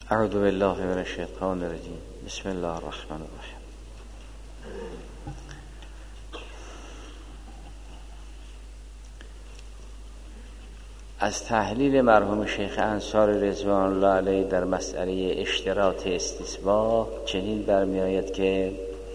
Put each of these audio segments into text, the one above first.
اعوذ بالله من الشیطان الرجیم. بسم الله الرحمن الرحیم. از تحلیل مرحوم شیخ انصاری رضوان الله علیه در مسئله اشتراط استصباح چنین برمی آید که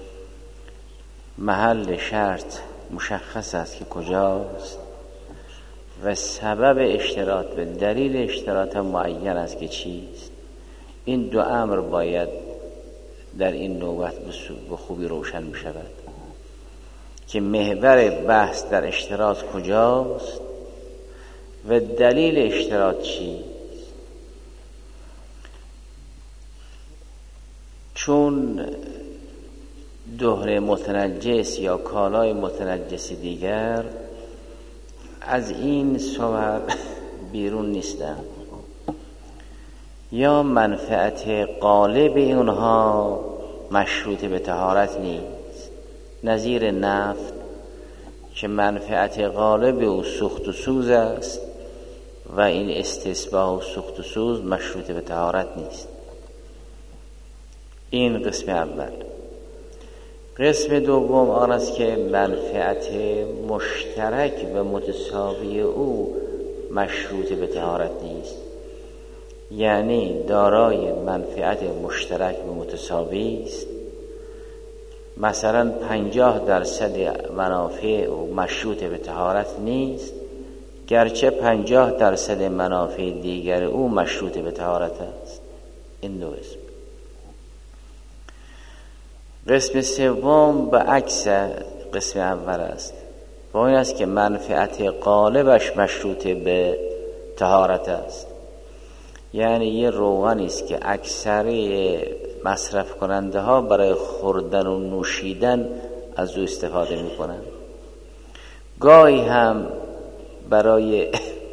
محل شرط مشخص است که کجاست و سبب اشتراط و دلیل اشتراط معین است که چیست. این دو امر باید در این نوبت به خوبی روشن می شود که محور بحث در اشتراط کجاست و دلیل اشتراط چیست. چون دهر متنجس یا کالای متنجس دیگر از این صور بیرون نیستند، یا منفعت غالب اونها مشروط به طهارت نیست، نظیر نفت که منفعت غالب او سوخت و سوز است و این استصباح و سوخت و سوز مشروط به طهارت نیست. این قسم اول. قسم دوم آن است که منفعت مشترک و متساوی او مشروط به طهارت نیست، یعنی دارای منفعت مشترک و متساوی است. مثلا 50% منافع او مشروط به طهارت نیست، گرچه 50% منافع دیگر او مشروط به طهارت است. این دو قسم. قسم سوم به عکس قسم اول است، و این است که منفعت غالبش مشروط به طهارت است. یعنی یه روغنی است که اکثر مصرف کننده ها برای خوردن و نوشیدن از او استفاده می کنند، گاهی هم برای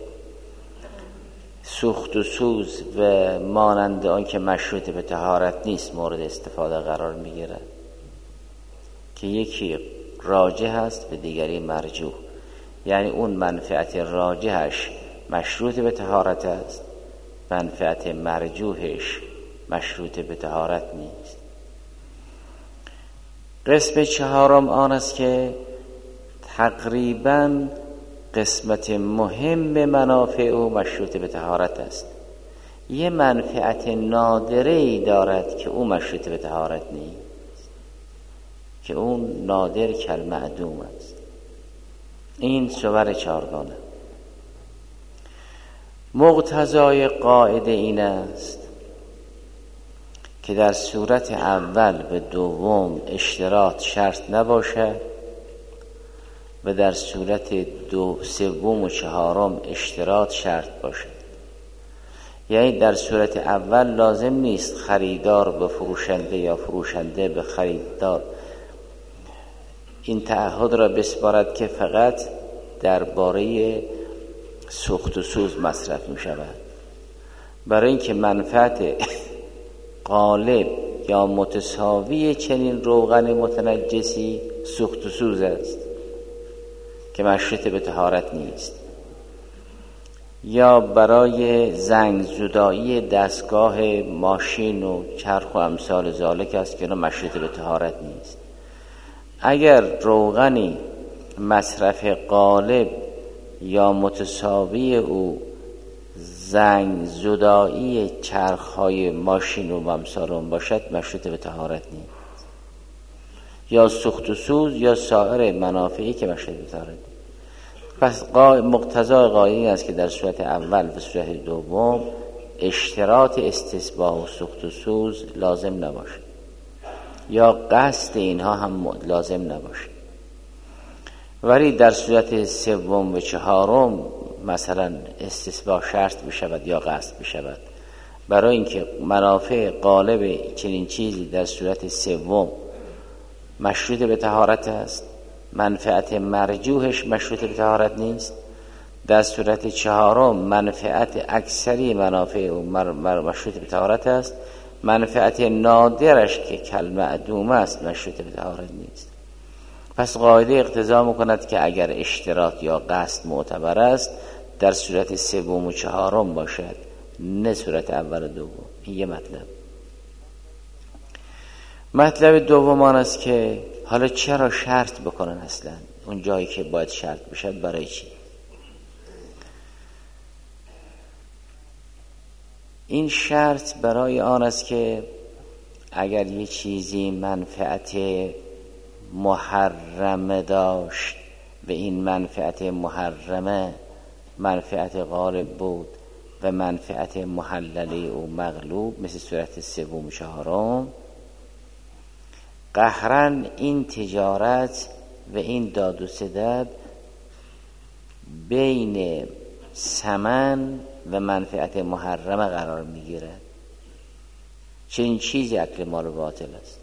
سوخت و سوز و مانند آن که مشروط به طهارت نیست مورد استفاده قرار می گیرد، که یکی راجح است و دیگری مرجوح. یعنی اون منفعت راجحش مشروط به طهارت است، منفعت مرجوحش مشروط به طهارت نیست. قسم چهارم آن است که تقریباً قسمت مهم منافع او مشروط به طهارت است. یه منفعت نادره‌ای دارد که او مشروط به طهارت نیست، که اون نادر کالمعدوم است. این صور چهارگانه. مقتضای قاعده این است که در صورت اول و دوم اشتراط شرط نباشد و در صورت سوم و چهارم اشتراط شرط باشد. یعنی در صورت اول لازم نیست خریدار به فروشنده یا فروشنده به خریدار این تعهد را بسپارد که فقط درباره سوخت و سوز مصرف می شود، برای اینکه منفعت غالب یا متساوی چنین روغن متنجسی سوخت و سوز است که مشروط به طهارت نیست، یا برای زنگ زدایی دستگاه ماشین و چرخ و امثال ذالک است که مشروط به طهارت نیست. اگر روغنی مصرف غالب یا متساوی او زنگ زدایی چرخهای ماشین و امثال آن باشد مشروط به طهارت نیست، یا سوخت و سوز یا سایر منافعی که مشروط به طهارت نیست. پس مقتضای قاعده است که در صورت اول و صورت دوم اشتراط استصباح و سوخت و سوز لازم نباشد، یا قصد اینها هم لازم نباشد. ولی در صورت سوم و چهارم مثلا استصباح شرط بشود یا قصد بشود، برای اینکه منافع غالب چنین چیزی در صورت سوم مشروط به طهارت است، منفعت مرجوحش مشروط به طهارت نیست. در صورت چهارم منفعت اکثری منافع مشروط به طهارت است، منفعت نادرش که کالمعدوم است مشروط به طهارت نیست. پس قاعده اقتضا میکند که اگر اشتراط یا قصد معتبر است در صورت سوم و چهارم باشد، نه صورت اول و دوم. این یه مطلب دوم آن است که حالا چرا شرط بکنن اصلا اون جایی که باید شرط بشد برای چی؟ این شرط برای آن است که اگر یه چیزی منفعت محرمه داشت و این منفعت محرمه منفعت غالب بود و منفعت محلله او مغلوب، مثل صورت سوم چهارم، قهرن این تجارت و این داد و ستد بین ثمن و منفعت محرمه قرار میگیرد. چنین چیزی اکل مال باطل است.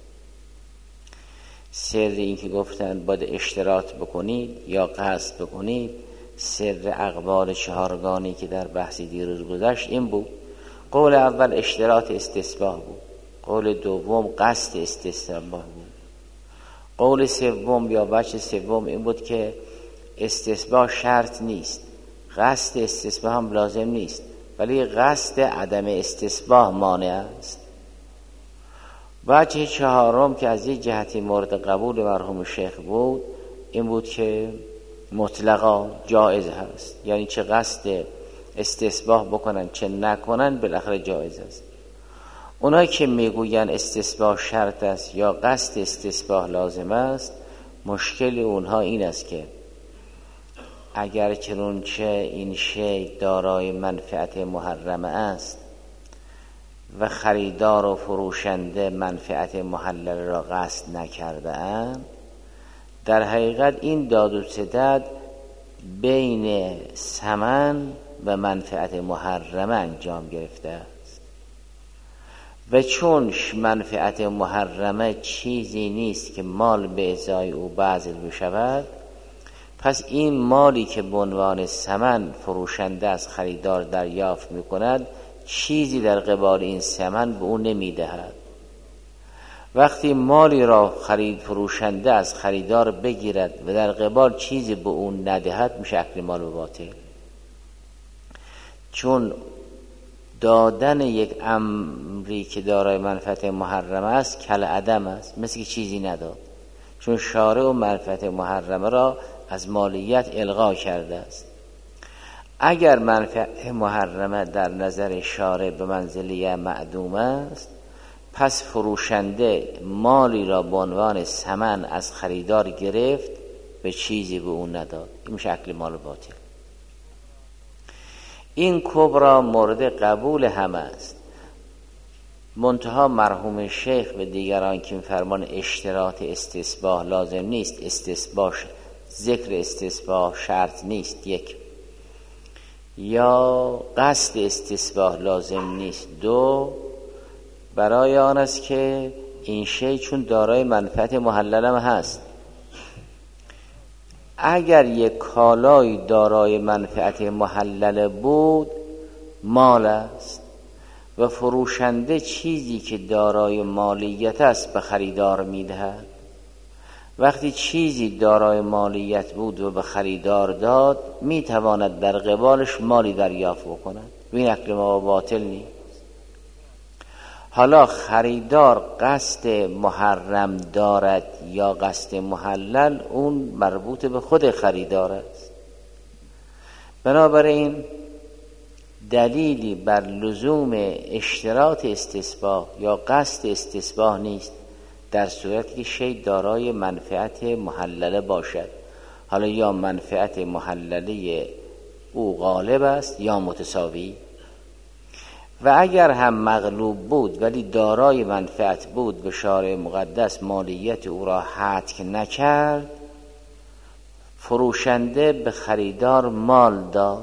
سر این که گفتن باید اشتراط بکنید یا قصد بکنید، سر اقوال چهارگانی که در بحثی دیروز گذشت این بود. قول اول اشتراط استصباح بود، قول دوم قصد استصباح بود، قول سوم یا وجه سوم این بود که استصباح شرط نیست، قصد استصباح هم لازم نیست، ولی قصد عدم استصباح مانع است. وجه چهارم که از یک جهتی مورد قبول مرحوم شیخ بود این بود که مطلقا جایز هست، یعنی چه قصد استصباح بکنن چه نکنن بالاخره جایز است. اونایی که میگوین استصباح شرط است یا قصد استصباح لازم است، مشکل اونها این است که اگر چنانچه این شی دارای منفعت محرمه است و خریدار و فروشنده منفعت محلل را قصد نکرده اند، در حقیقت این داد و ستد بین ثمن و منفعت محرمه انجام گرفته است و چون منفعت محرمه چیزی نیست که مال به ازای او بذل بشود، پس این مالی که به عنوان ثمن فروشنده از خریدار دریافت میکند چیزی در قبال این ثمن به او نمیدهد. وقتی مالی را خرید فروشنده از خریدار بگیرد و در قبال چیزی به او ندهد، میشه اکل مال باطل. چون دادن یک امری که دارای منفعت محرمه است کل عدم است، مثل که چیزی نداد، چون شارع و منفعت محرمه را از مالیت الغا کرده است. اگر منفعت محرمه در نظر شارع به منزله معدوم است، پس فروشنده مالی را به عنوان ثمن از خریدار گرفت به چیزی به اون نداد، این میشه اکل مال باطل. این کبرا مورد قبول همه است. منتها مرحوم شیخ و دیگران که فرمان اشتراط استصباح لازم نیست، استصباح ذکر استصباح شرط نیست، یک، یا قصد استصباح لازم نیست، دو، برای آن است که این شی چون دارای منفعت محللم هست. اگر یک کالای دارای منفعت محلل بود مال است و فروشنده چیزی که دارای مالیت است به خریدار میدهد. وقتی چیزی دارای مالیت بود و به خریدار داد، میتواند در قبالش مالی دریافت بکند، این اکل مال باطل نیست. حالا خریدار قصد محرم دارد یا قصد محلل، اون مربوط به خود خریدار است. بنابراین دلیلی بر لزوم اشتراط استصباح یا قصد استصباح نیست در صورتی که شی دارای منفعت محلله باشد. حالا یا منفعت محلله او غالب است یا متساوی، و اگر هم مغلوب بود ولی دارای منفعت بود و شارع مقدس مالیت او را حتک نکرد، فروشنده به خریدار مال داد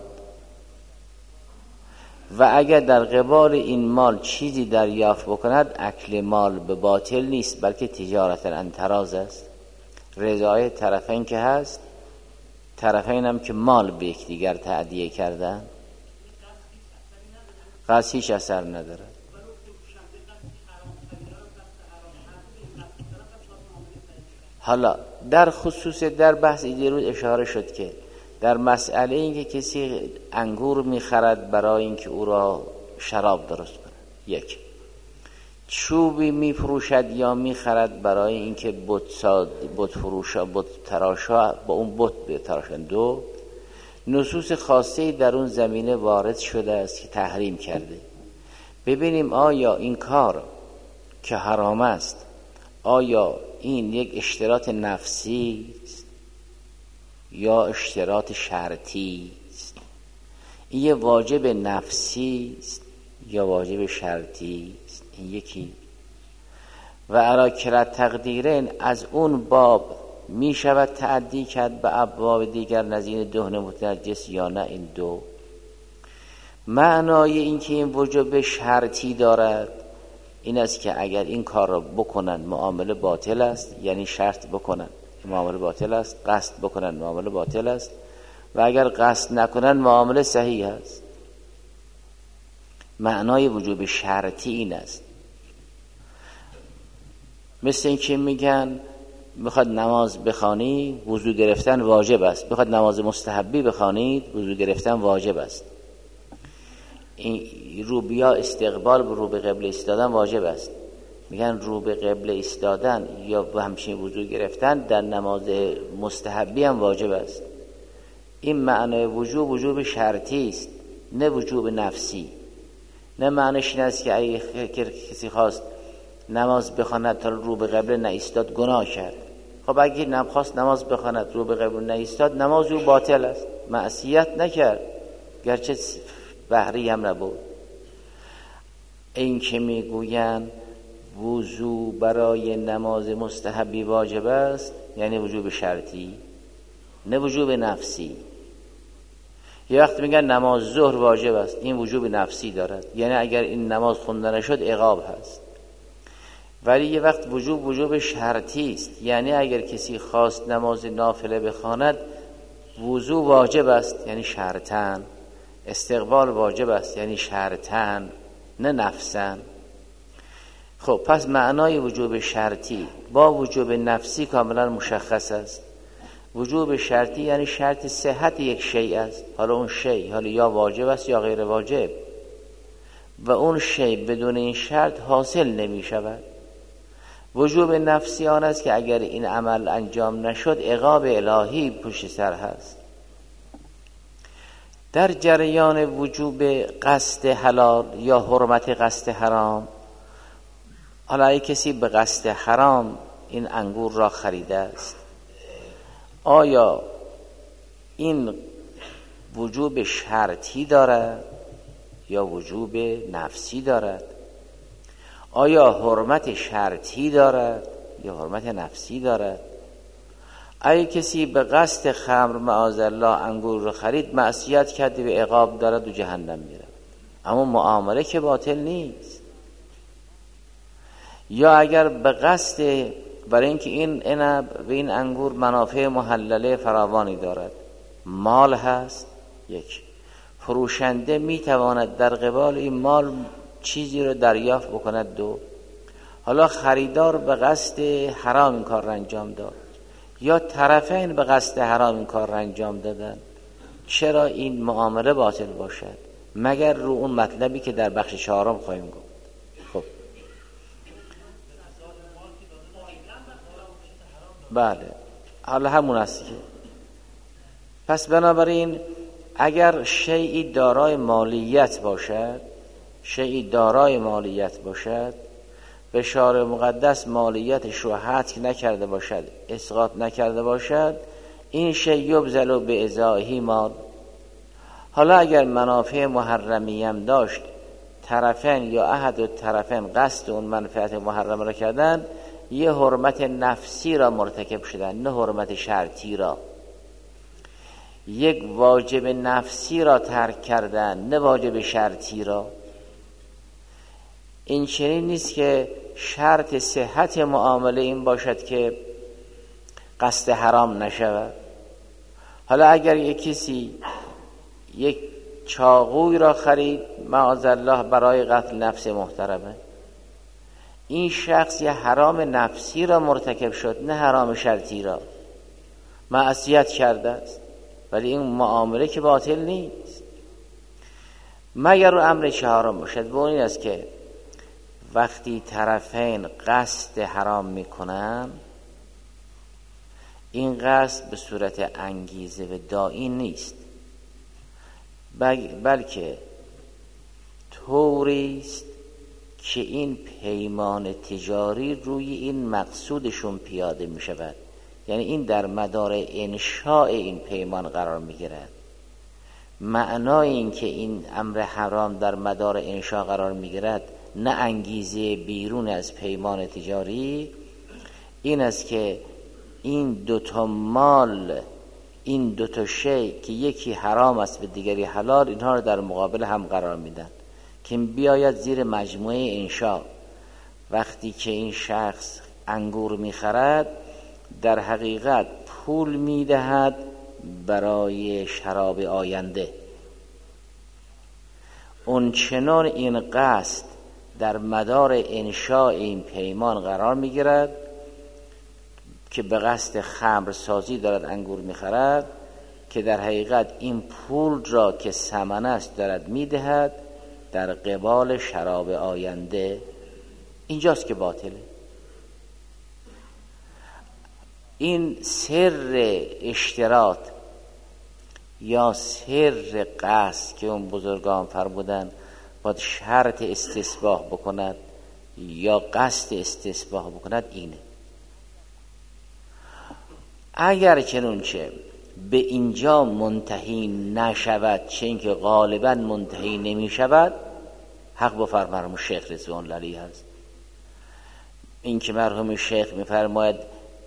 و اگر در قبال این مال چیزی دریافت بکند، اکل مال به باطل نیست، بلکه تجارت انتراز است. رضای طرفین که هست، طرفین هم که مال به یکدیگر تأدیه کردن، قصد هیچ اثر نداره. حالا در خصوص در بحث دیروز اشاره شد که در مسئله این که کسی انگور میخرد برای اینکه او را شراب درست کنه، یک، چوبی میفروشد یا میخرد برای اینکه بت فروشا بت تراشا با اون بت بتراشن. دو، نصوص خاصه‌ای در اون زمینه وارد شده است که تحریم کرده. ببینیم آیا این کار که حرام است، آیا این یک اشتراط نفسی است یا اشتراط شرطی است؟ این یه واجب نفسی است یا واجب شرطی است؟ این یکی. و علی کلا تقدیرین، از اون باب می شود تعدی کرد به ابواب دیگر نظیر دهن متنجس یا نه؟ این دو. معنای این که این وجوب شرطی دارد این است که اگر این کار را بکنن معامله باطل است، یعنی شرط بکنن معامله باطل است، قصد بکنن معامله باطل است، و اگر قصد نکنن معامله صحیح است. معنای وجوب شرطی این است. مثل این که میگن میخواد نماز بخوانی وضو گرفتن واجب است، میخواد نماز مستحبی بخوانید وضو گرفتن واجب است. این رو بیا استقبال به رو به قبله ایستادن واجب است. میگن رو به قبله ایستادن یا به همچین وضو گرفتن در نماز مستحبی هم واجب است. این معنای وجوب شرطی است، نه وجوب نفسی. نه معنیش این است که اگه کسی خواست نماز بخواند تا رو به قبله نایستاد گناه کرد. خب اگه نخواست نماز بخواند رو به قبله نایستاد، نماز او باطل است، معصیت نکرد گرچه بحری هم نبود. این که میگوین وضو برای نماز مستحبی واجب است یعنی وجوب شرطی، نه وجوب نفسی. یه وقت میگن نماز ظهر واجب است، این وجوب نفسی دارد، یعنی اگر این نماز خونده نشد عقاب هست. ولی یه وقت وجوب شرطی است، یعنی اگر کسی خواست نماز نافله بخواند وضو واجب است یعنی شرطن، استقبال واجب است یعنی شرطن، نه نفسن. خب پس معنای وجوب شرطی با وجوب نفسی کاملا مشخص است. وجوب شرطی یعنی شرط صحت یک شیء است، حالا اون شیء حالا یا واجب است یا غیر واجب، و اون شیء بدون این شرط حاصل نمی شود. وجوب نفسی آن است که اگر این عمل انجام نشد عقاب الهی پشت سر هست. در جریان وجوب قصد حلال یا حرمت قصد حرام، حالا اگه کسی به قصد حرام این انگور را خریده است، آیا این وجوب شرطی دارد یا وجوب نفسی دارد؟ آیا حرمت شرطی دارد یا حرمت نفسی دارد؟ اگه کسی به قصد خمر معاذالله انگور رو خرید، معصیت کرده و عقاب دارد و جهنم میره، اما معامله که باطل نیست. یا اگر به قصد برای اینکه این عنب و این انگور منافع محلله فراوانی دارد، مال هست، یک فروشنده میتواند در قبال این مال چیزی رو دریافت بکند، دو حالا خریدار به قصد حرام این کار را انجام داد یا طرفین به قصد حرام این کار را انجام دادن، چرا این معامله باطل باشد؟ مگر رو اون مطلبی که در بخش چهارم خواهیم گفت. خب بله حالا همون است که پس بنابراین اگر شیئی دارای مالیت باشد، به شارع مقدس مالیتش رو حذف نکرده باشد، اسقاط نکرده باشد، این شیء یبذل به ازاحی مال. حالا اگر منافع محرمی هم داشت، طرفین یا احد الطرفین قصد اون منفعت محرم را کردن، یه حرمت نفسی را مرتکب شدن، نه حرمت شرطی را. یک واجب نفسی را ترک کردن، نه واجب شرطی را. این چنین نیست که شرط صحت معامله این باشد که قصد حرام نشود. حالا اگر یک کسی یک چاقوی را خرید معاذالله برای قتل نفس محترمه، این شخص یه حرام نفسی را مرتکب شد، نه حرام شرطی را، معصیت کرده است، ولی این معامله که باطل نیست. مگر رو امر چهارم باشد و این است که وقتی طرفین قصد حرام میکنن، این قصد به صورت انگیزه و داعی نیست، بلکه طوری است که این پیمان تجاری روی این مقصودشون پیاده می شود. یعنی این در مدار انشاء این پیمان قرار می گیرد. معنای این که این امر حرام در مدار انشاء قرار می گیرد، نه انگیزه بیرون از پیمان تجاری، این است که این دوتا مال، این دوتا شی که یکی حرام است و دیگری حلال، اینها رو در مقابل هم قرار میدن که بیاید زیر مجموعه انشاء. وقتی که این شخص انگور میخرد، در حقیقت پول میدهد برای شراب آینده. اون چنان این قصد در مدار انشاء این پیمان قرار میگیرد که به قصد خمر سازی دارد انگور میخرد، که در حقیقت این پول را که ثمن است دارد میدهد در قبال شراب آینده. اینجاست که باطله. این سر اشتراط یا سر قصد که اون بزرگان فرمودن باید شرط استصباح بکند یا قصد استصباح بکند اینه. اگر چنونچه به اینجا منتهی نشود، چه اینکه غالبا منتهی نمی شود، حق با مرحوم شیخ رضوان الله علیه هست. این که مرحوم شیخ میفرماید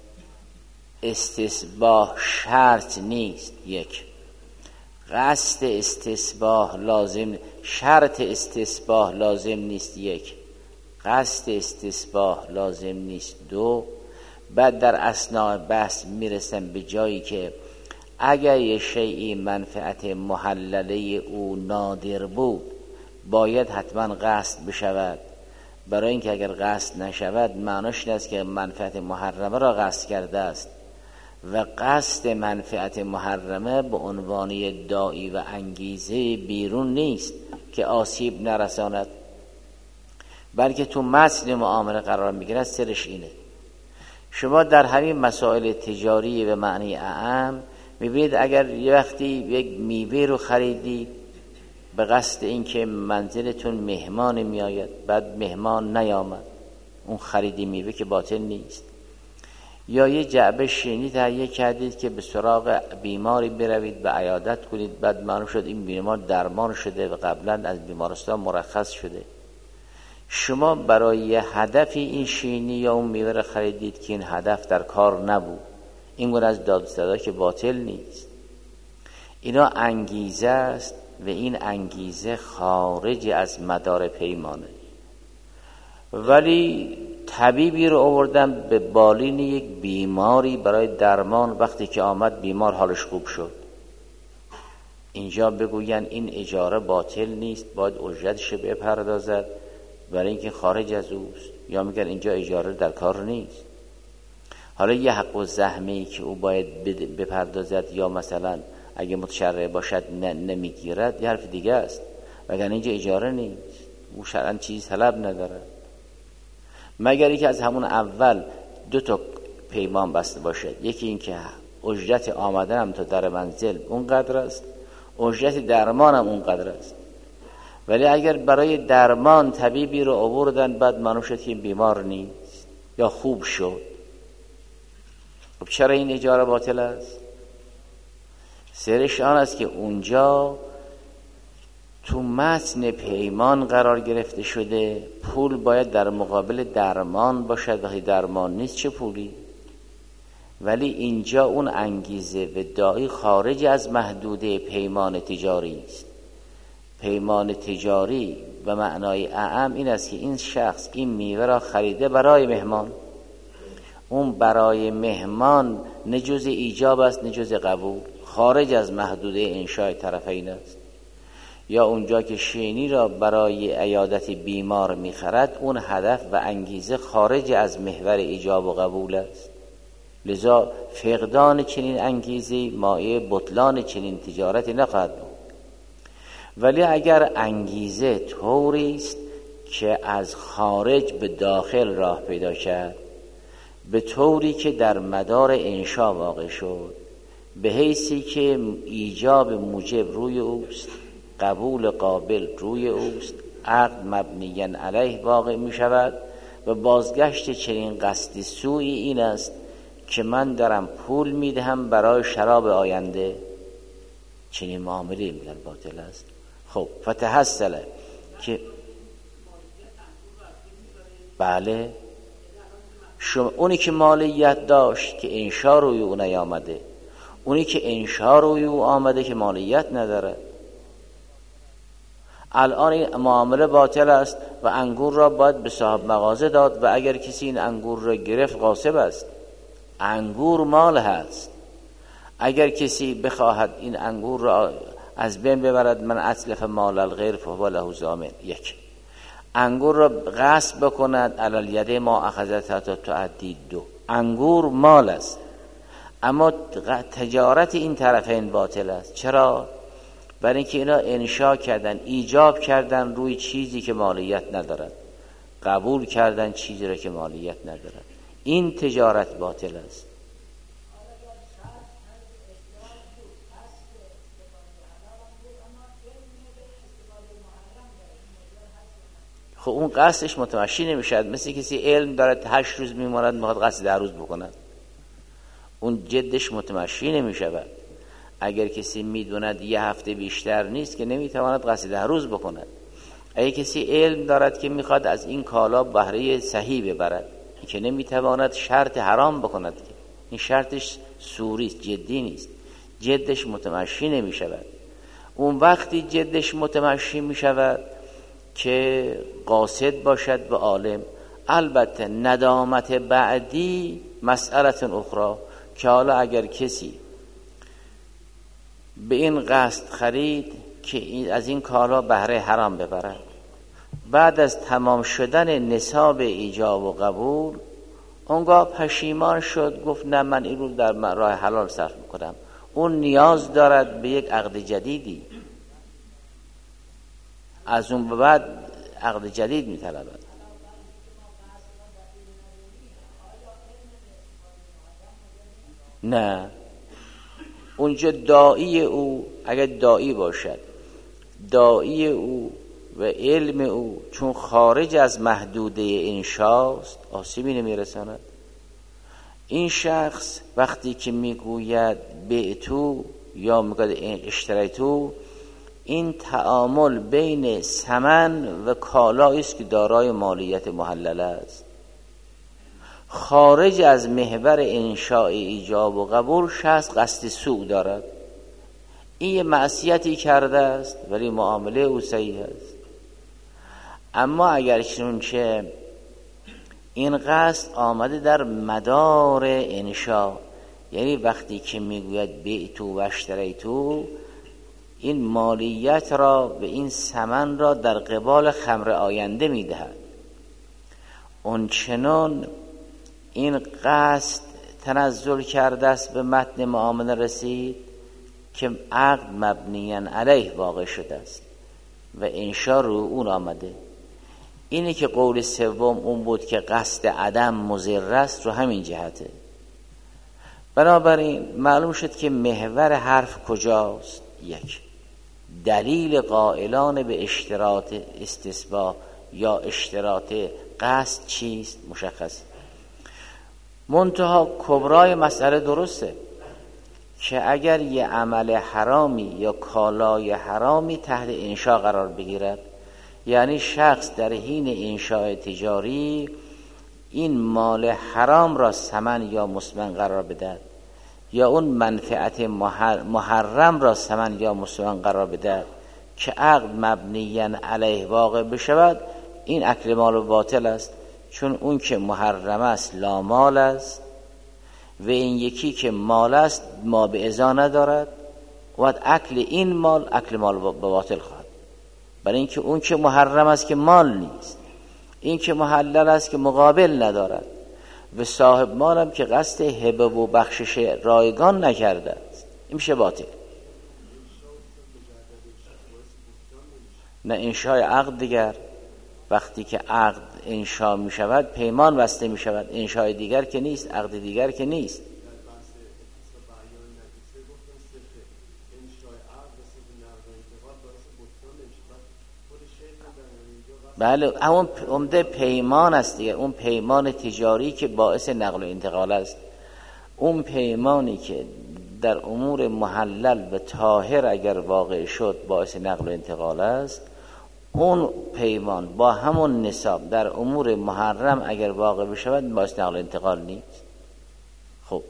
استصباح شرط نیست، یک، قصد استصباح لازم، شرط استصباح لازم نیست، یک، قصد استصباح لازم نیست، دو. بعد در اثناء بحث میرسم به جایی که اگر یه شیئی منفعت محلله او نادر بود باید حتما قصد بشود، برای اینکه اگر قصد نشود معناش این است که منفعت محرمه را قصد کرده است و قصد منفعت محرمه به عنوان داعی و انگیزه بیرون نیست که آسیب نرساند، بلکه تو متن معامله قرار میگیرد. سرش اینه. شما در همین مسائل تجاری به معنی اعم میبینید اگر یه وقتی یک میوه رو خریدید به قصد اینکه منزلتون مهمان میآید، بعد مهمان نیامد، اون خریدی میوه که باطل نیست. یا یه جعبه شیرینی تهیه کردید که به سراغ بیماری بروید و عیادت کنید، بعد معلوم شد این بیمار درمان شده و قبلا از بیمارستان مرخص شده. شما برای هدفی این شیرینی یا اون میوه رو خریدید که این هدف در کار نبود، این گونه از داد صدا که باطل نیست. اینا انگیزه است و این انگیزه خارج از مدار پیمانه. ولی طبیبی رو آوردن به بالین یک بیماری برای درمان، وقتی که آمد بیمار حالش خوب شد، اینجا بگوین این اجاره باطل نیست، باید اجرتش بپردازد برای اینکه خارج از اوست، یا میگن اینجا اجاره در کار نیست. حالا یه حق و زحمه‌ای که او باید بپردازد یا مثلا اگه متشرع باشد نمیگیرد، یه حرف دیگه است، وگرنه اینجا اجاره نیست، او شرعاً چیز طلب ندارد، مگر اینکه از همون اول دو تا پیمان بسته باشد. یکی این که اجرت آمدنم تا در منزل اونقدر است، اجرت درمانم اونقدر است. ولی اگر برای درمان طبیبی رو آوردن بعد معلوم شد که بیمار نیست یا خوب شد، خب چرا این اجاره باطل است؟ سرش آن است که اونجا تو متن پیمان قرار گرفته شده پول باید در مقابل درمان باشد، وقتی درمان نیست چه پولی؟ ولی اینجا اون انگیزه و داعی خارج از محدوده پیمان تجاری است. پیمان تجاری به معنای اعم این است که این شخص این میوه را خریده برای مهمان، اون برای مهمان نه جز ایجاب است نه جز قبول، خارج از محدوده انشاء طرفین است. یا اونجا که شیرینی را برای عیادت بیمار میخرد، اون هدف و انگیزه خارج از محور ایجاب و قبول است. لذا فقدان چنین انگیزی مایه بطلان چنین تجارتی نخواهد بود. ولی اگر انگیزه طوری است که از خارج به داخل راه پیدا کرد، به طوری که در مدار انشا واقع شد، به حیثی که ایجاب موجب روی اوست، قبول قابل روی اوست، عقد مبنی علیه واقع می شود و بازگشت چنین قصد سوئی این است که من دارم پول می دهم برای شراب آینده، چنین معامله میگن باطل است. خب فتحصل که بله شما اونی که مالیت داشت که انشا روی او نیامده، اونی که انشا روی او آمده که مالیت نداره، الان این معامله باطل است و انگور را باید به صاحب مغازه داد و اگر کسی این انگور را گرفت غاصب است. انگور مال هست، اگر کسی بخواهد این انگور را از بین ببرد، من اتلف مال الغیر فهو له ضامن. یک، انگور را غصب بکند، علی الید ما اخذت حتی تعدی. دو، انگور مال است، اما تجارت این طرفین باطل است. چرا؟ برای اینکه اینا انشا کردن، ایجاب کردن روی چیزی که مالیت ندارد، قبول کردن چیزی را که مالیت ندارد. این تجارت باطل است. خب اون قصدش متمشی نمیشد. مثل کسی علم دارد 8 روز میماند میخواد قصد 10 روز بکند، اون جدش متمشی نمیشود. اگر کسی میدوند 1 هفته بیشتر نیست که نمیتواند قصد 10 روز بکند. اگر کسی علم دارد که میخواد از این کالا بهره صحیح ببرد که نمیتواند شرط حرام بکند، که این شرطش سوری است، جدی نیست، جدش متمشی نمیشود. اون وقتی جدش متمشی میشود که قاصد باشد به عالم. البته ندامت بعدی مسئله اخرى، که حالا اگر کسی به این قصد خرید که از این کالا بهره حرام ببرد، بعد از تمام شدن نصاب ایجاب و قبول اونگاه پشیمان شد، گفت نه من این رو در راه حلال صرف میکنم، اون نیاز دارد به یک عقد جدیدی، از اون به بعد عقد جدید میطلبد. نه، اونجا داعی او، اگر داعی باشد، داعی او و علم او چون خارج از محدوده انشاست، آسیبی نمیرساند. این شخص وقتی که میگوید بعتو یا میگوید اشتریتو، این تعامل بین ثمن و کالایی است که دارای مالیت محلله است. خارج از محور انشاء ایجاب و قبول شخص قصد سوء دارد، این یه معصیتی کرده است ولی معامله او صحیح است. اما اگر چنانچه این قصد آمده در مدار انشاء، یعنی وقتی که میگوید بعتو و اشتریتو، این مالیت را و این ثمن را در قبال خمر آینده میدهد، اون چنان این قصد تنزل کرده است به متن معامله رسید که عقد مبنی علیه واقع شده است و انشاء رو اون آمده. اینه که قول سوم اون بود که قصد عدم مضر است، رو همین جهته. بنابراین معلوم شد که محور حرف کجاست. یک، دلیل قائلان به اشتراط استثبات یا اشتراط قصد چیست مشخص. منتها کبرای مسئله درسته که اگر یه عمل حرامی یا کالای حرامی تحت انشاء قرار بگیرد، یعنی شخص در حین انشاء تجاری این مال حرام را ثمن یا مسمن قرار بدهد، یا اون منفعت محرم را ثمن یا مسمن قرار بدهد که عقد مبنی علیه واقع بشود، این اکل مال باطل است. چون اون که محرم است لا مال است و این یکی که مال است ما به ازا ندارد، و اکل این مال اکل مال باطل خواهد. برای اینکه اون که محرم است که مال نیست، این که محلل است که مقابل ندارد، و صاحب مالم که قصد هبه و بخشش رایگان نکرده است، این میشه باطل. نه انشای عقد دیگر، وقت وقتی که عقد انشا می شود پیمان بسته می شود، انشای دیگر که نیست، عقد دیگر که نیست. بله اون عمده پیمان است دیگه، اون پیمان تجاری که باعث نقل و انتقال است. اون پیمانی که در امور محلل به طاهر اگر واقع شد باعث نقل و انتقال است، اون پیمان با همون نصاب در امور محرم اگر واقع بشود باعث نقل و انتقال نیست. خب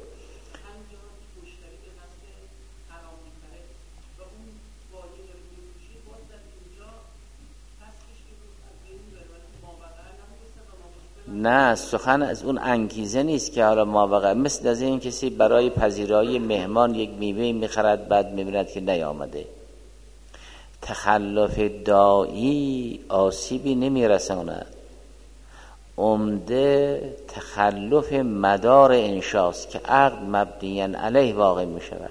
نه، سخن از اون انگیزه نیست که حالا مابقا مثل از این کسی برای پذیرایی مهمان یک میوه میخرد بعد میبیند که نیامده. تخلف داعی آسیبی نمیرساند، عمده تخلف مدار انشاست که عقد مبنی علیه واقع میشود.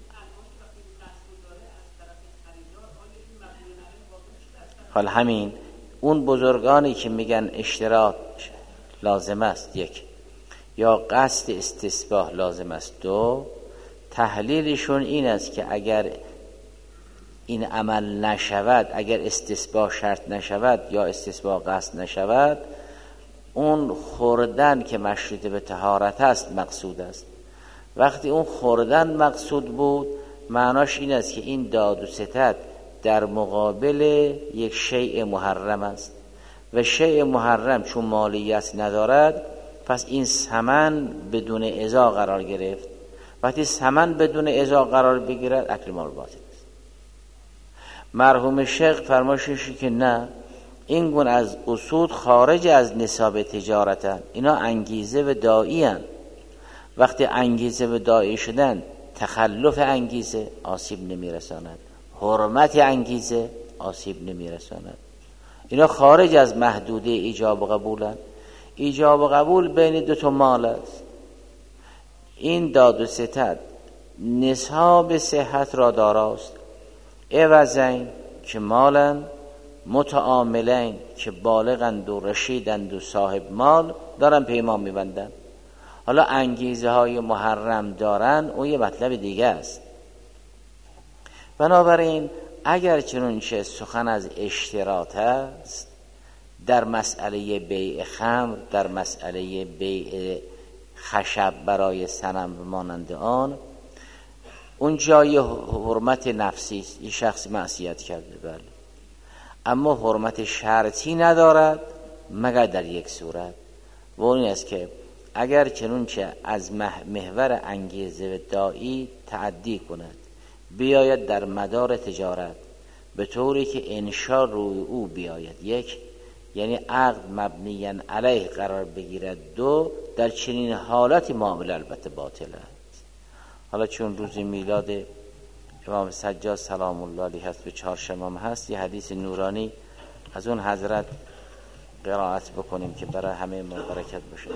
حال همین اون بزرگانی که میگن اشتراط لازم است یک، یا قصد استصباح لازم است دو، تحلیلشون این است که اگر این عمل نشود، اگر استصباح شرط نشود یا استصباح قصد نشود، اون خوردن که مشروط به طهارت است مقصود است. وقتی اون خوردن مقصود بود معناش این است که این داد و ستد در مقابل یک شیء محرم است و شیء محرم چون مالیت ندارد پس این ثمن بدون ازا قرار گرفت. وقتی ثمن بدون ازا قرار بگیرد اکل مال باطل است. مرحوم شیخ فرمایشش که نه، این گونه از اصول خارج از نصاب تجارتن، اینا انگیزه و داعی هن. وقتی انگیزه و داعی شدن تخلف انگیزه آسیب نمیرساند، حرمت انگیزه آسیب نمیرساند. اینا خارج از محدوده ایجاب و قبولن. ایجاب و قبول بین دو تا مال است. این داد و ستد نصاب صحت را داراست، عوضین که مالن، متعاملین که بالغند و رشیدند و صاحب مال دارن پیمان میبندن. حالا انگیزه های محرم دارن اون یه مطلب دیگه است. بنابراین اگر چنانچه سخن از اشتراط است در مسئله بیع خمر، در مسئله بیع خشب برای صنم مانند آن، اون جای حرمت نفسی است، این شخص معصیت کرده بله، اما حرمت شرطی ندارد مگر در یک صورت، و اون است که اگر چنانچه از محور انگیزه و داعی تعدی کند بیاید در مدار تجارت به طوری که انشا روی او بیاید، یک یعنی عقد مبنی علیه قرار بگیرد، دو در چنین حالتی معامله البته باطل است. حالا چون روز میلاد امام سجاد سلام الله علیه هست، به چهارشنبه هست، یه حدیث نورانی از اون حضرت قرائت بکنیم که برای همه ما برکت باشه.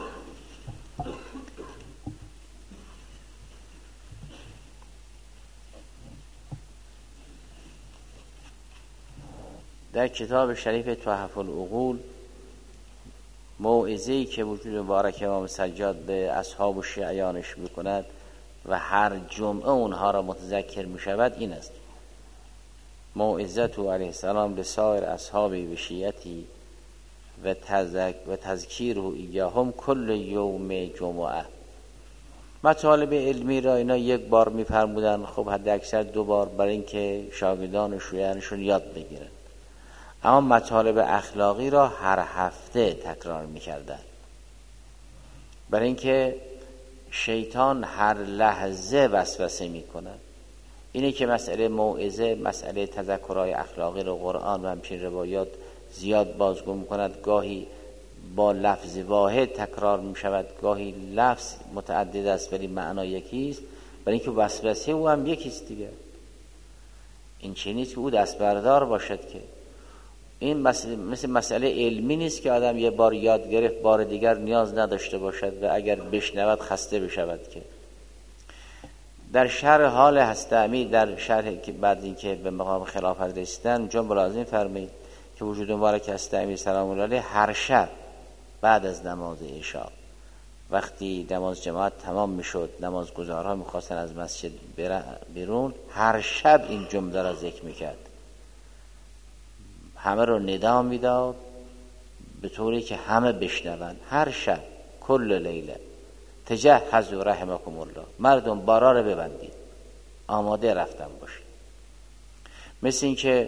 در کتاب شریف تحف العقول موعظه‌ای که وجود مبارک امام سجاد به اصحاب و شیعیانش میکند و هر جمعه اونها را متذکر میشود این است: موعظت علیه السلام به سایر اصحابی و شیعتی و تذکیر و ایاهم کل یوم جمعه. مطالب علمی را اینا یک بار میفرمودن، خب حد اکثر دو بار، برای اینکه شاگردان و شیعیانشون یاد بگیرن. اما مطالب اخلاقی را هر هفته تکرار میکردن، برای اینکه شیطان هر لحظه وسوسه میکنه. اینه که مسئله موعظه، مسئله تذکرهای اخلاقی رو قرآن و همچنین روایات زیاد بازگو میکند. گاهی با لفظ واحد تکرار میشود، گاهی لفظ متعدد است ولی معنا یکی است، برای اینکه وسوسه او هم یکیست دیگه. این چه نیست که او دست بردار باشد، که این مثل مسئله علمی نیست که آدم یه بار یاد گرفت بار دیگر نیاز نداشته باشد و اگر بشنود خسته بشود. که در شرح حال هستمی، در شرح که بعد اینکه به مقام خلافت رسیدن، اونجا ملازم فرمید که وجود مبارک است امیر سلام الله علیه هر شب بعد از نماز عشا وقتی نماز جماعت تمام میشد، نمازگزارها میخواستن از مسجد بیرون، هر شب این جمله را ذکر میکرد، همه رو ندا میداد به طوری که همه بشنون. هر شب کل لیله تجهزوا رحمکم الله، مردم بارا رو ببندید، آماده رفتن باشید. مثل این که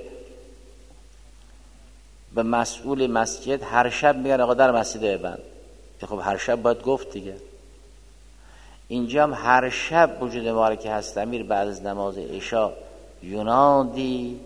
به مسئول مسجد هر شب میگن آقا در مسجد ببند، خب هر شب باید گفت دیگه. اینجا هم هر شب وجود مبارک هست امیر بعد از نماز عشا ینادی،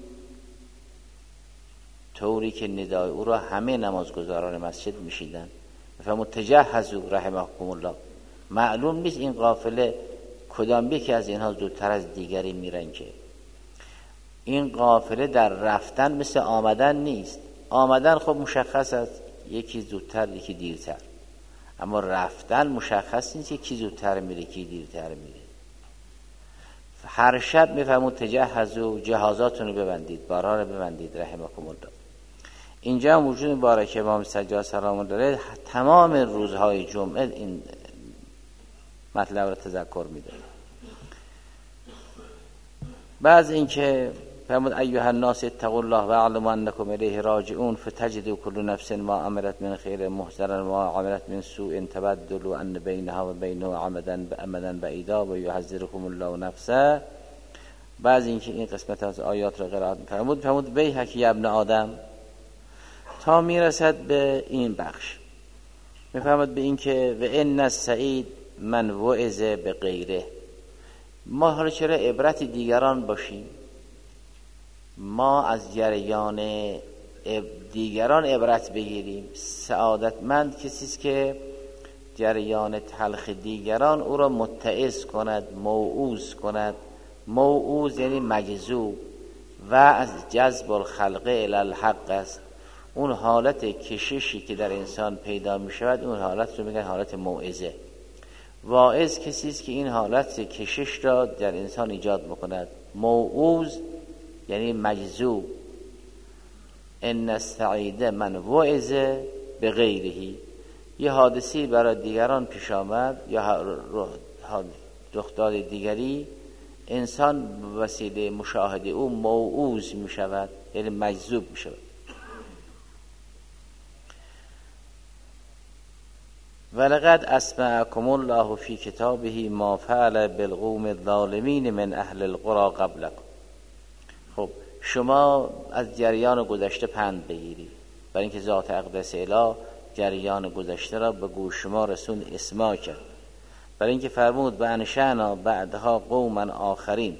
طوری که ندای او را همه نمازگزاران مسجد میشیدن. فرمود تجهزوا رحمکم الله. معلوم نیست این قافله کدام یکی از اینها زودتر از دیگری میرن، که این قافله در رفتن مثل آمدن نیست. آمدن خب مشخص است، یکی زودتر یکی دیرتر، اما رفتن مشخص نیست یکی زودتر میره یکی دیرتر میره. هر شب میفهمون تجهزوا، جهازاتون رو ببندید، بارها رو ببندید رحمکم الله. اینجا هم وجود مبارک امام سجاد سلام الله علیه تمام روزهای جمعه این مطلب رو تذکر میده. بعض این که فرمود ایها الناس اتقوا الله واعلموا انکم الیه راجعون فتجدوا كل نفس ما عملت من خیر محضرا ما عملت من سوء تبدلوا ان بینها و بینه امدا بعیدا و یحذرکم الله نفسه. بعض این که این قسمت از آیات را قرائت فرمود بیحک یا ابن آدم، تا میرسد به این بخش میفهمد به این که و ان السعید من وعظ به غیره. ما حالا چرا عبرت دیگران باشیم؟ ما از جریان دیگران عبرت بگیریم. سعادتمند کسی است که جریان تلخ دیگران او را متعظ کند، موعوظ کند. موعوظ یعنی مجذوب، و از جذب الخلق الی الحق است. اون حالت کششی که در انسان پیدا می شود اون حالت رو میگن حالت موعظه. واعظ کسی است که این حالت کشش را در انسان ایجاد بکند. موعوظ یعنی مجذوب. ان السعید من وعظ به غیره. یه حادثی برای دیگران پیش آمد یا رخ داد دیگری، انسان وسیله مشاهده او موعوظ می شود، یعنی مجذوب می شود. ولقد اسمعکم الله فی کتابه ما فعل بالقوم الظالمین من اهل القرى قبلکم. خب شما از جریان گذشته پند بگیرید، برای اینکه ذات اقدس اله جریان گذشته را به گوش شما رسون اسماع کرد. برای اینکه فرمود به انشأنا بعدها قوما آخرین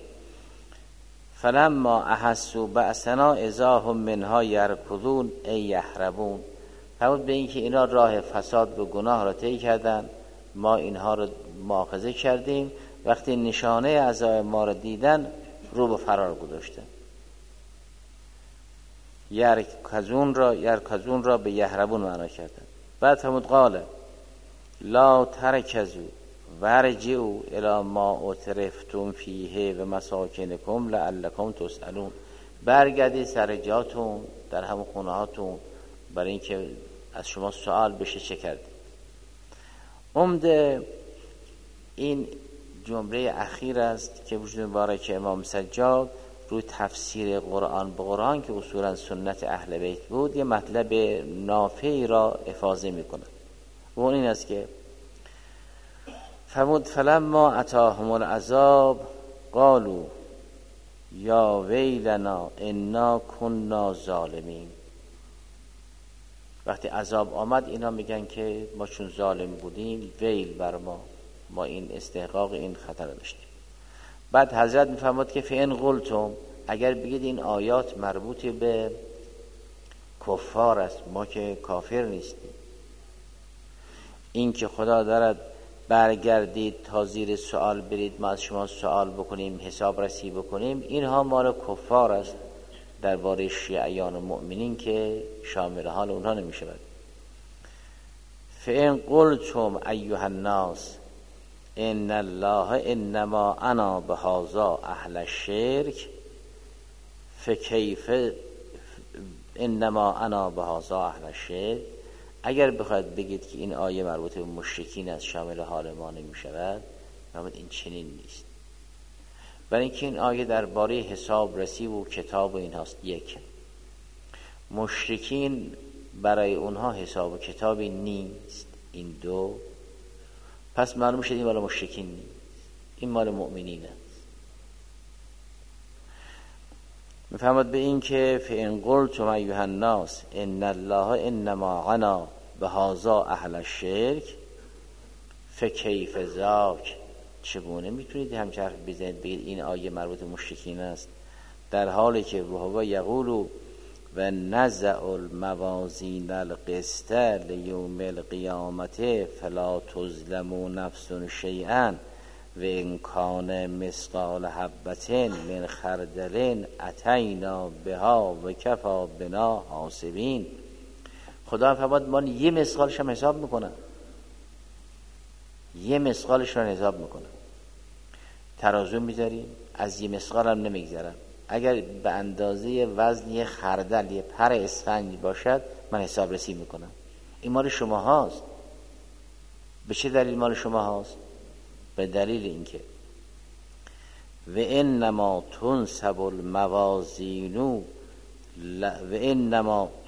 فلما احسوا بأسنا اذا هم منها یرکضون ای یهربون. فرمود به اینکه اینا راه فساد و گناه را طی کردن، ما اینها را مؤاخذه کردیم، وقتی نشانه عذاب ما را دیدن رو به فرار گذاشتن. یرکضون را به یهربون معنا کردن. بعد فرمود قال لا ترکزوا ورجعوا الی ما اترفتم فیه و مساکنکم لعلکم تسألون. برگردید سر جاتون در همون خونه هاتون برای اینکه از شما سوال بشه چه کردید. عمده این جمله اخیر است که وجود مبارک امام سجاد روی تفسیر قرآن به قرآن که اصولا سنت اهل بیت بود یه مطلب نافعی را افاضه میکنه. و اون این است که فرمود فلما اتاهم العذاب قالوا یا ویلنا انا كنا ظالمین. وقتی عذاب آمد اینا میگن که ما چون ظالم بودیم ویل بر ما این استحقاق این خطر داشتیم. بعد حضرت میفرماد که فین قلتم، اگر بگید این آیات مربوط به کفار است، ما که کافر نیستیم، این که خدا دارد برگردید تا زیر سوال برید ما از شما سوال بکنیم حساب رسی بکنیم، اینها مال کفار است درباره شیعیان و مؤمنین که شامل حال اونها نمی شود. فإن قلتم ایها الناس ان الله انما انا بهذا اهل الشرک فکیف انما انا بهذا اهل الشرک، اگر بخواید بگید که این آیه مربوط به مشرکین است شامل حال ما نمی شود، این چنین نیست. برای اینکه این آیه درباره حساب رسی و کتاب و این هاست. یک، مشرکین برای اونها حساب و کتابی نیست. این دو، پس معلوم شد این مال مشرکین نیست، این مال مؤمنین است. میفهمد به این که فإن قلتم ایها الناس ان الله انما عنا بهذا اهل الشرک فکیف ذاک، چگونه میتونید همچه حرف بزنید بگید این آیه مربوط به مشرکین است، در حالی که وهو یقول و نزع الموازین القسط لیوم القیامت فلا تظلم نفس شیئا و ان کان مثقال حبة من خردل اتینا بها و کفی بنا حاسبین. خدا فرمود ما یه مثقالش هم حساب میکنم، یه مثقالش رو حساب میکنم. ترازو میذاریم، از یه مثقال هم نمیگذرم. اگر به اندازه وزن یه خردل، یه پر اسفنج باشد، من حساب رسی میکنم. این مال شما هاست. به چه دلیل مال شما هاست؟ به دلیل اینکه و انما تنصب الموازین و انما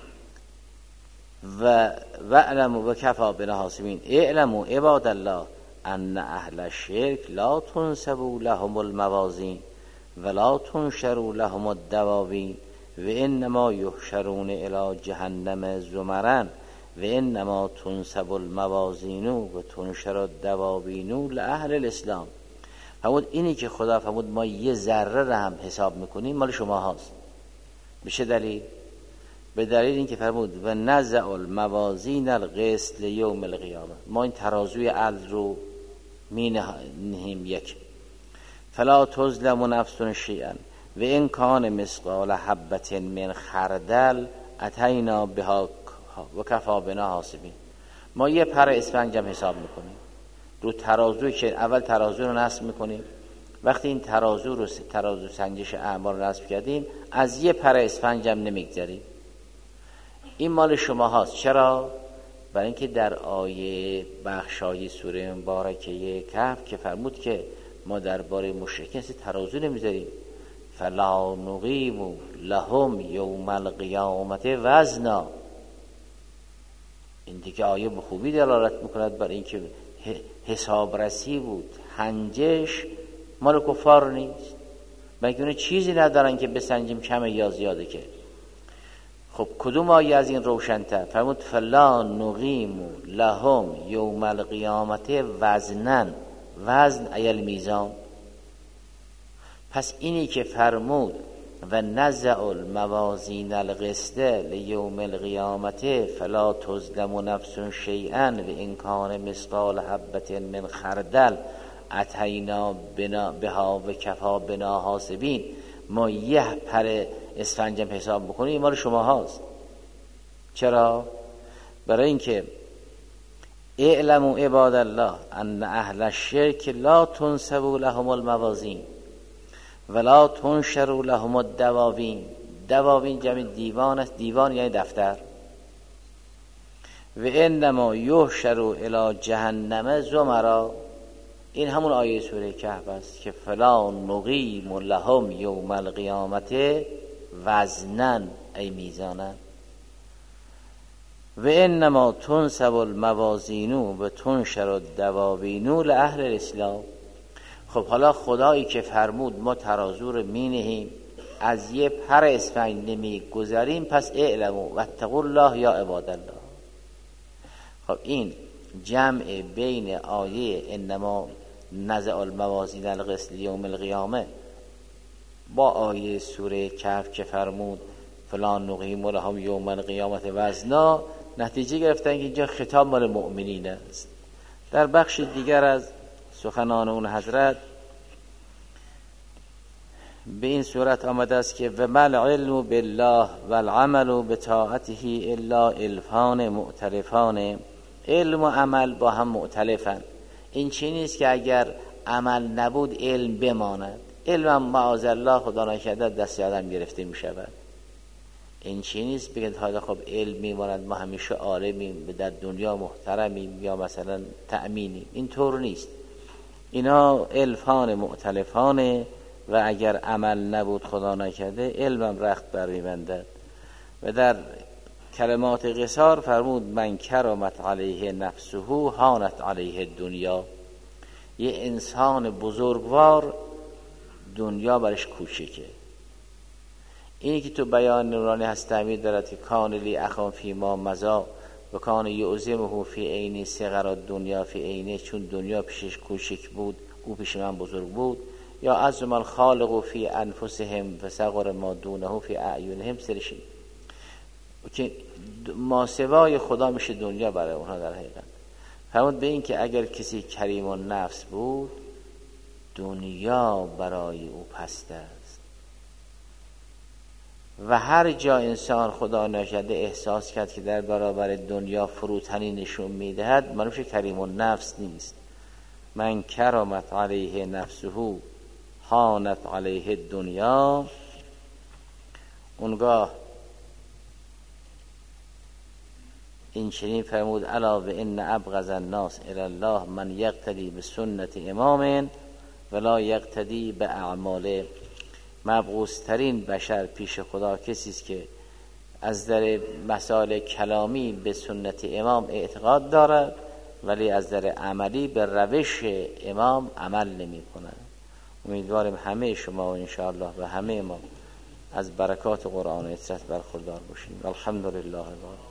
و اعلموا و کفی بنا حاسبین اعلموا عباد الله ان اهل الشرک لا تنصب لهم الموازین ولا تنشر لهم الدواوین و انما یحشرون الی جهنم زمرا و انما تنصب الموازین و تنشر الدواوین لاهل الاسلام. فرمود اینی که خدا فرمود ما یه ذره را هم حساب میکنیم مال شما هاست. به چه دلیل؟ به دلیل اینکه فرمود و نزع الموازین القسط لیوم القیامه، ما این ترازوی عدل رو مینهیم یک، فلا تظلم نفس شیئا و ان کان مثقال حبة من خردل اتینا بها و کفی بنا حاسبین. ما یه پر اسفنج هم حساب میکنیم رو ترازوی که اول ترازو رو نصب میکنیم. وقتی این ترازو سنجش اعمال رو نصب کردیم، از یه پر اسفنج هم نمیگذریم. این مال شما هاست. چرا؟ برای اینکه در آیه بخشای سوره مبارکه کهف که فرمود که ما درباره مشرکین ترازو نمیذاریم، فلا نقیم لهم یوم القیامت وزنا. این دیگه آیه به خوبی دلالت میکند برای اینکه حسابرسی بود، هنجش مال کفار نیست، بلکه اون چیزی ندارن که بسنجیم کمه یا زیاده. که خب کدوم آیه از این روشن‌تر؟ فرمود فلا نقیم لهم یوم القیامت وزنن، وزن ایل میزان. پس اینی که فرمود و نزع الموازین القسط لیوم القیامت فلا تظلم نفس شیئا و ان کان مثقال حبة من خردل اتینا بها و کفی بنا حاسبین، ما یه پر اسفنجم حساب بکنیم این مال شما هاست. چرا؟ برای اینکه اعلموا عباد الله ان اهل الشرک لا تنصب لهم الموازین ولا تنشر لهم الدواوین. دواوین جمع دیوان است، دیوان یعنی دفتر. و انما یحشر الی جهنم زمرا، این همون آیه سوره کهف است که فلا نقیم لهم یوم القیامت وزنن ای میزانن و انما تنصب الموازین و تنشر الدواوین لاهل الاسلام. خب حالا خدایی که فرمود ما ترازو رو مینهیم، از یه پر اسفنج نمیگذاریم، پس اعلموا واتقوا الله یا عباد الله. خب این جمع بین آیه انما نزع الموازین القسط یوم القیامه با آیه سوره کهف که فرمود فلان نقیم لهم یوم القیامت وزنا، نتیجه گرفتن که اینجا خطاب مال مؤمنین است. در بخش دیگر از سخنان اون حضرت به این صورت آمده است که و مل علم بالله و العمل بطاعته الا الفان مؤتلفان. علم و عمل با هم مؤتلفن. این چی نیست که اگر عمل نبود علم بماند. علم معاذ الله خدا نکرده دست آدم گرفته می شود. این چی نیست بگید حالا خب علم میماند ما همیشه عالمیم در دنیا محترمیم یا مثلا تأمینیم. این طور نیست. اینا الفان مؤتلفانه و اگر عمل نبود خدا نکرده علمم رخت بر میبندد. و در کلمات قصار فرمود من کرمت علیه نفسه هانت علیه دنیا. یه انسان بزرگوار دنیا برش کوچکه. اینی که تو بیان نورانی هست تعمیر دارد که کان لی اخا فی ما مزا و کان یعظمه فی عینی صغر دنیا فی عینه، چون دنیا پیشش کوچک بود او پیش من بزرگ بود. یا عظم الخالق فی انفسهم و صغر ما دونه فی اعینهم، سرشی که ما سوای خدا میشه دنیا برای اونها در حقیقت. فرمود به این که اگر کسی کریم النفس بود دنیا برای او پست است. و هر جا انسان خدا نشده احساس کرد که در برابر دنیا فروتنی نشون میدهد معلوم شه کریم النفس نیست. من کرمت علیه نفسه هانت علیه دنیا. اونگاه این چنین فرمود الا و ان ابغض الناس الی الله من یقتدی بسنت امام ولا یقتدی به اعماله. مبغوض ترین بشر پیش خدا کسی است که از در مسائل کلامی به سنت امام اعتقاد دارد ولی از در عملی به روش امام عمل نمی کند. امیدواریم همه شما و انشاءالله و همه ما از برکات قرآن و اطرت برخوردار باشیم. الحمدلله.